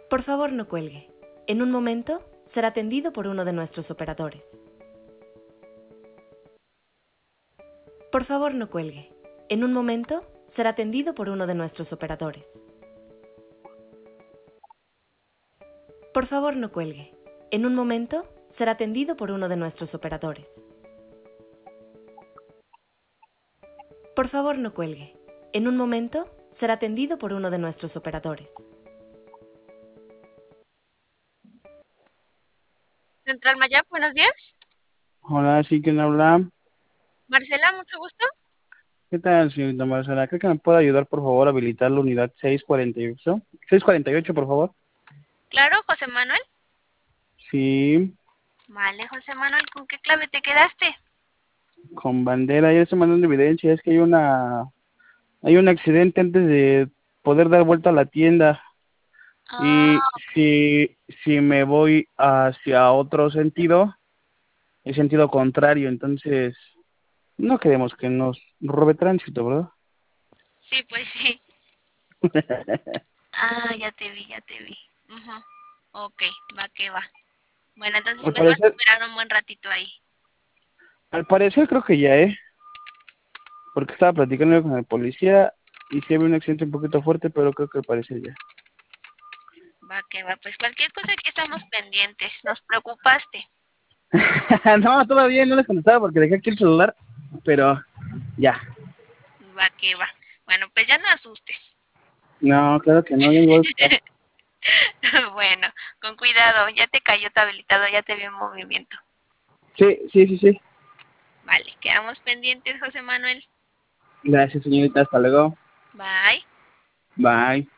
Por favor, no cuelgue. En un momento será atendido por uno de nuestros operadores. Por favor, no cuelgue. En un momento será atendido por uno de nuestros operadores. Por favor, no cuelgue. En un momento será atendido por uno de nuestros operadores. Por favor, no cuelgue. En un momento será atendido por uno de nuestros operadores. Central Mayap, buenos días. Hola, sí, ¿quién habla? Marcela, mucho gusto. ¿Qué tal, señorita Marcela? ¿Cree que me puede ayudar, por favor, a habilitar la unidad 648? 648, por favor. Claro, José Manuel. Sí, Vale, José Manuel, ¿con qué clave te quedaste? con bandera. Ya estoy mandando evidencia. Es que hay un accidente antes de poder dar vuelta a la tienda. Ah, Y ok. si me voy hacia otro sentido, el sentido contrario, entonces no queremos que nos robe tránsito, ¿verdad? Sí, pues sí. Ah, ya te vi, ya te vi. Ujú. Ok, va que va. Bueno, entonces Al me vas a parecer, esperar un buen ratito ahí. al parecer creo que ya, porque estaba platicando con el policía y sí había un accidente un poquito fuerte, pero creo que al parecer ya. Va que va. Pues cualquier cosa aquí estamos pendientes. Nos preocupaste. No, todavía no les contestaba porque dejé aquí el celular, pero ya. Va que va. Bueno, pues ya no asustes. No, claro que no, ya me voy a estar. Bueno, con cuidado. Ya te cayó tu habilitador, ya te vi en movimiento. Sí, sí, sí, sí. Vale, quedamos pendientes, José Manuel. Gracias, señorita. Hasta luego. Bye. Bye.